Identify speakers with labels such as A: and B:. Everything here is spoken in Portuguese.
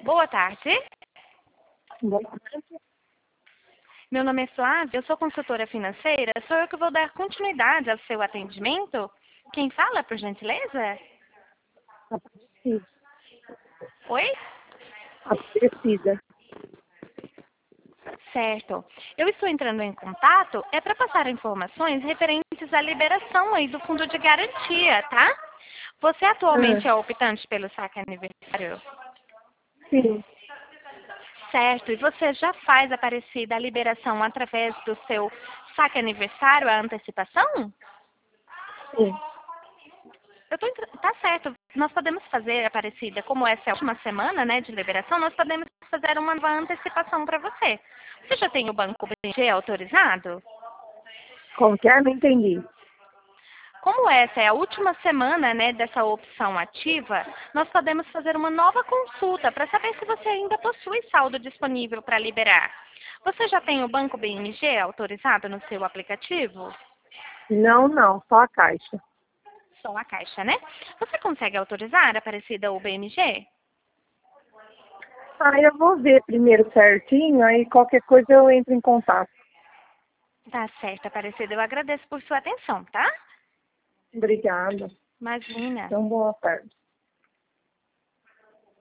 A: Boa tarde.
B: Boa tarde.
A: Meu nome é Flávia, eu sou consultora financeira. Sou eu que vou dar continuidade ao seu atendimento. Quem fala, por gentileza?
B: Precisa.
A: Oi?
B: Precisa.
A: Certo. Eu estou entrando em contato para passar informações referentes à liberação aí do fundo de garantia, tá? Você atualmente é optante pelo saque aniversário?
B: Sim.
A: Certo. E você já faz aparecida a liberação através do seu saque aniversário, a antecipação?
B: Sim.
A: Tá certo. Nós podemos fazer, Aparecida, como essa é a última semana, né, de liberação, nós podemos fazer uma nova antecipação para você. Você já tem o Banco BG autorizado?
B: Como que é? Não entendi.
A: Como essa é a última semana, né, dessa opção ativa, nós podemos fazer uma nova consulta para saber se você ainda possui saldo disponível para liberar. Você já tem o Banco BMG autorizado no seu aplicativo?
B: Não. Só a Caixa.
A: Só a Caixa, né? Você consegue autorizar, Aparecida, o BMG?
B: Eu vou ver primeiro certinho, aí qualquer coisa eu entro em contato.
A: Tá certo, Aparecida. Eu agradeço por sua atenção, tá?
B: Obrigada.
A: Imagina.
B: Então, boa tarde.